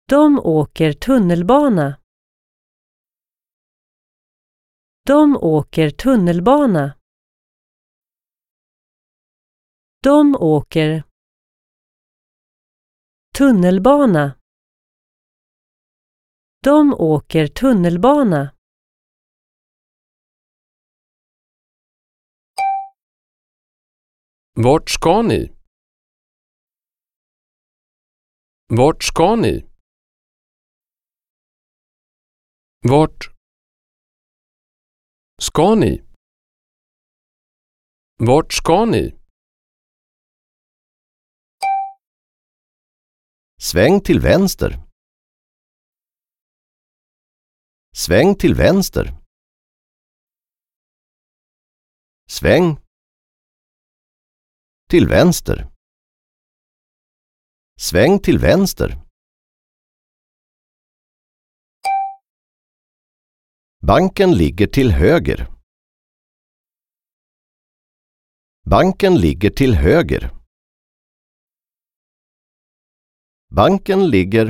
De åker tunnelbana. De åker tunnelbana. De åker tunnelbana. De åker tunnelbana. Vart ska ni? Vart ska ni? Vart ska ni? Vart ska ni? Sväng till vänster. Sväng till vänster. Sväng till vänster. Sväng till vänster. Banken ligger till höger. Banken ligger till höger. Banken ligger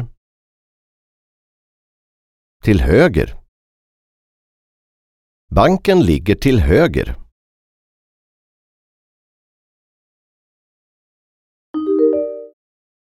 till höger. Banken ligger till höger.